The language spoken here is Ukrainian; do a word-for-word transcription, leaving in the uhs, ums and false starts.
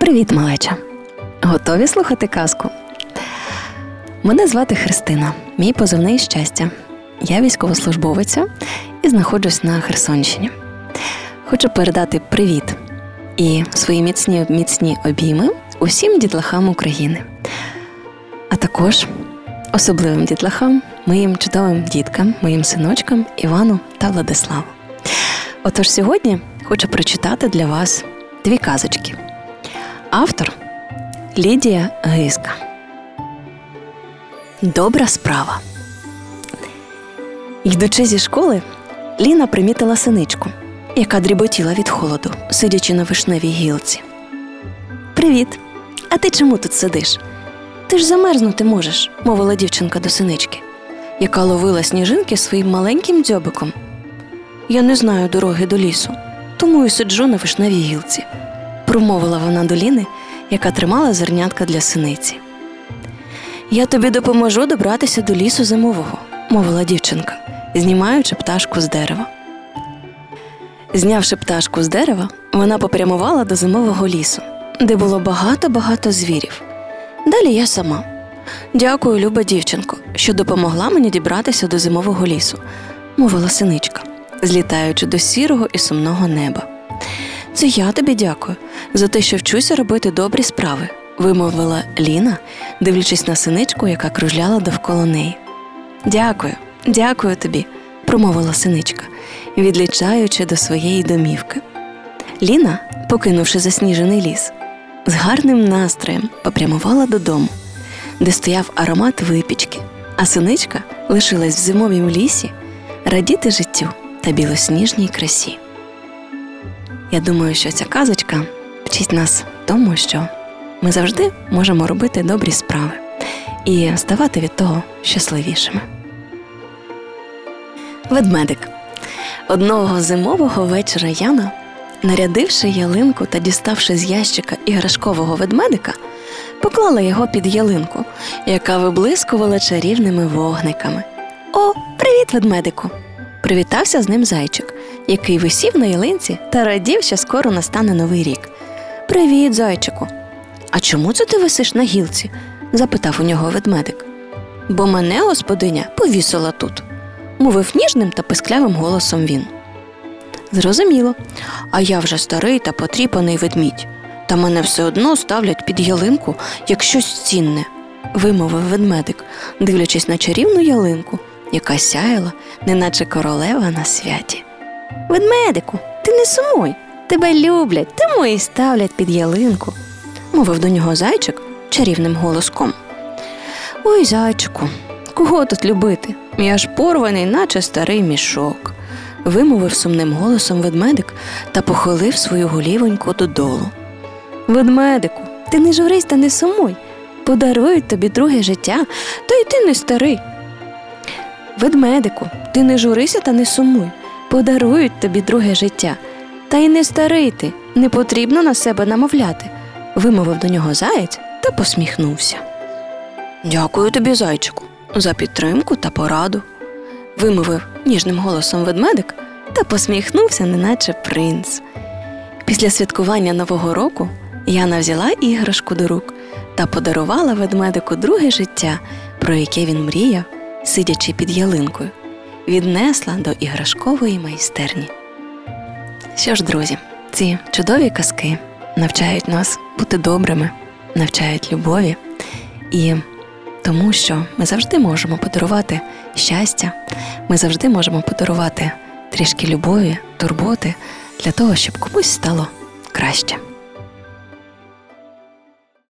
Привіт, малеча! Готові слухати казку? Мене звати Христина, мій позивний «Щастя». Я військовослужбовиця і знаходжусь на Херсонщині. Хочу передати привіт і свої міцні-міцні обійми усім дітлахам України. А також особливим дітлахам, моїм чудовим діткам, моїм синочкам Івану та Владиславу. Отож сьогодні хочу прочитати для вас дві казочки. Автор – Лідія Гиська. Добра справа. Йдучи зі школи, Ліна примітила синичку, яка дріботіла від холоду, сидячи на вишневій гілці. «Привіт! А ти чому тут сидиш? Ти ж замерзнути можеш», – мовила дівчинка до синички, яка ловила сніжинки своїм маленьким дзьобиком. «Я не знаю дороги до лісу, тому і сиджу на вишневій гілці», – промовила вона до Ліни, яка тримала зернятка для синиці. «Я тобі допоможу добратися до лісу зимового», – мовила дівчинка, знімаючи пташку з дерева. Знявши пташку з дерева, вона попрямувала до зимового лісу, де було багато-багато звірів. Далі я сама. «Дякую, люба дівчинко, що допомогла мені дібратися до зимового лісу», – мовила синичка, злітаючи до сірого і сумного неба. «Це я тобі дякую за те, що вчуся робити добрі справи», – вимовила Ліна, дивлячись на синичку, яка кружляла довкола неї. «Дякую, дякую тобі», – промовила синичка, відлічаючи до своєї домівки. Ліна, покинувши засніжений ліс, з гарним настроєм попрямувала додому, де стояв аромат випічки, а синичка лишилась в зимовім лісі радіти життю та білосніжній красі. Я думаю, що ця казочка вчить нас тому, що ми завжди можемо робити добрі справи і ставати від того щасливішими. Ведмедик. Одного зимового вечора Яна, нарядивши ялинку та діставши з ящика іграшкового ведмедика, поклала його під ялинку, яка виблискувала чарівними вогниками. «О, привіт, ведмедику!» – привітався з ним зайчик, який висів на ялинці та радів, що скоро настане новий рік. «Привіт, зайчику!» «А чому це ти висиш на гілці?» – запитав у нього ведмедик. «Бо мене господиня повісила тут», – мовив ніжним та писклявим голосом він. «Зрозуміло. А я вже старий та потріпаний ведмідь, та мене все одно ставлять під ялинку, як щось цінне», – вимовив ведмедик, дивлячись на чарівну ялинку, яка сяяла, неначе королева на святі. «Ведмедику, ти не сумуй, тебе люблять, тому і ставлять під ялинку», – мовив до нього зайчик чарівним голоском. «Ой, зайчику, кого тут любити? Я ж порваний, наче старий мішок», – вимовив сумним голосом ведмедик та похилив свою голівоньку додолу. «Ведмедику, ти не журись та не сумуй, подарують тобі друге життя, та й ти не старий». «Ведмедику, ти не журися та не сумуй, подарують тобі друге життя, та й не старий ти, не потрібно на себе намовляти», – вимовив до нього заєць та посміхнувся. «Дякую тобі, зайчику, за підтримку та пораду», – вимовив ніжним голосом ведмедик та посміхнувся, неначе принц. Після святкування Нового року Яна взяла іграшку до рук та подарувала ведмедику друге життя, про яке він мріяв, сидячи під ялинкою, віднесла до іграшкової майстерні. Що ж, друзі, ці чудові казки навчають нас бути добрими, навчають любові і тому, що ми завжди можемо подарувати щастя, ми завжди можемо подарувати трішки любові, турботи для того, щоб комусь стало краще.